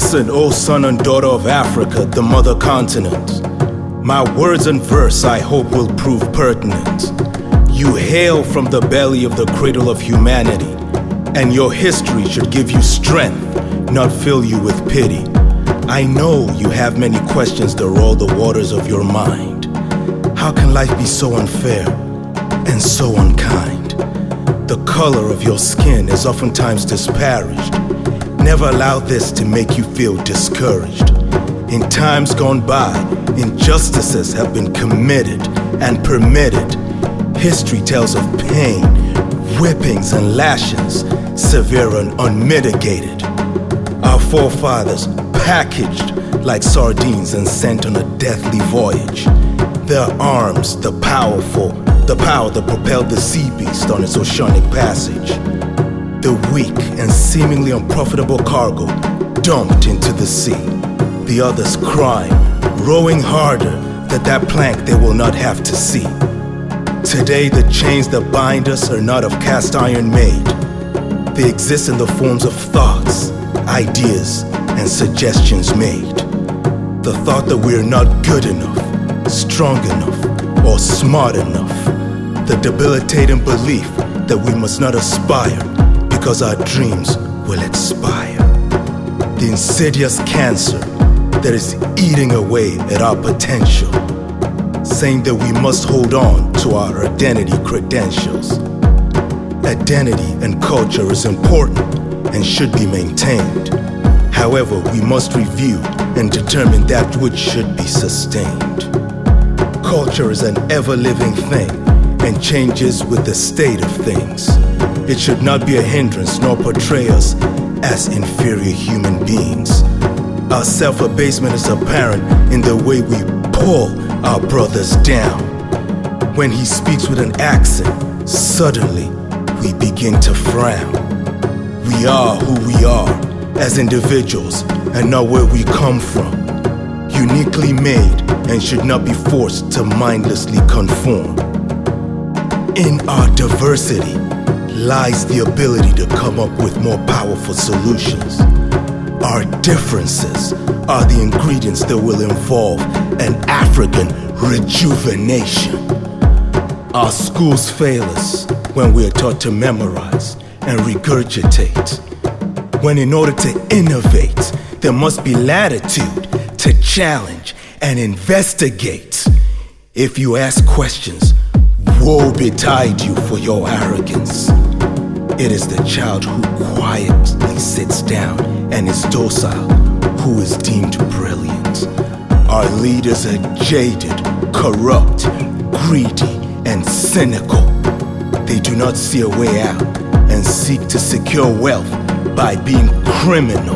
Listen, O son and daughter of Africa, the mother continent. My words and verse I hope will prove pertinent. You hail from the belly of the cradle of humanity, and your history should give you strength, not fill you with pity. I know you have many questions that roll the waters of your mind. How can life be so unfair and so unkind? The color of your skin is oftentimes disparaged. Never allow this to make you feel discouraged. In times gone by, injustices have been committed and permitted. History tells of pain, whippings and lashings, severe and unmitigated. Our forefathers packaged like sardines and sent on a deathly voyage. Their arms, the power that propelled the sea beast on its oceanic passage. The weak and seemingly unprofitable cargo dumped into the sea. The others crying, rowing harder that plank they will not have to see. Today the chains that bind us are not of cast iron made. They exist in the forms of thoughts, ideas, and suggestions made. The thought that we are not good enough, strong enough, or smart enough. The debilitating belief that we must not aspire because our dreams will expire. The insidious cancer that is eating away at our potential, saying that we must hold on to our identity credentials. Identity and culture is important and should be maintained. However, we must review and determine that which should be sustained. Culture is an ever-living thing and changes with the state of things. It should not be a hindrance nor portray us as inferior human beings. Our self-abasement is apparent in the way we pull our brothers down. When he speaks with an accent, suddenly we begin to frown. We are who we are as individuals and not where we come from. Uniquely made and should not be forced to mindlessly conform. In our diversity lies the ability to come up with more powerful solutions. Our differences are the ingredients that will involve an African rejuvenation. Our schools fail us when we are taught to memorize and regurgitate. When in order to innovate, there must be latitude to challenge and investigate. If you ask questions, woe betide you for your arrogance. It is the child who quietly sits down and is docile who is deemed brilliant. Our leaders are jaded, corrupt, greedy, and cynical. They do not see a way out and seek to secure wealth by being criminal.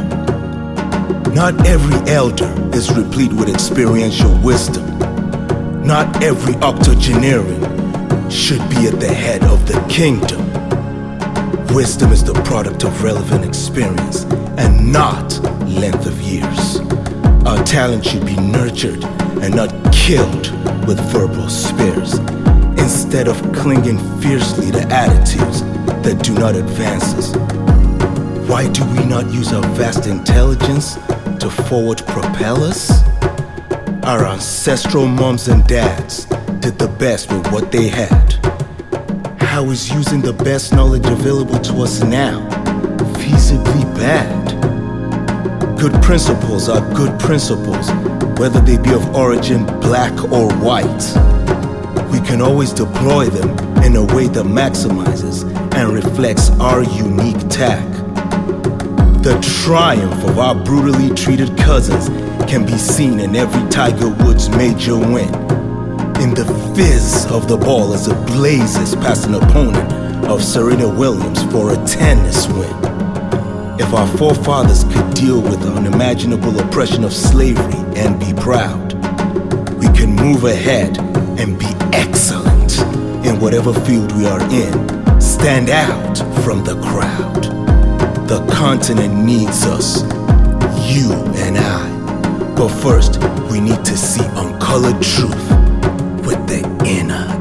Not every elder is replete with experiential wisdom. Not every octogenarian should be at the head of the kingdom. Wisdom is the product of relevant experience and not length of years. Our talent should be nurtured and not killed with verbal spears, instead of clinging fiercely to attitudes that do not advance us. Why do we not use our vast intelligence to forward propel us? Our ancestral moms and dads did the best with what they had. How is using the best knowledge available to us now feasibly bad? Good principles are good principles, whether they be of origin black or white. We can always deploy them in a way that maximizes and reflects our unique tack. The triumph of our brutally treated cousins can be seen in every Tiger Woods major win. In the fizz of the ball as it blazes past an opponent of Serena Williams for a tennis win. If our forefathers could deal with the unimaginable oppression of slavery and be proud, we can move ahead and be excellent in whatever field we are in. Stand out from the crowd. The continent needs us, you and I. But first, we need to see uncolored truth with the inner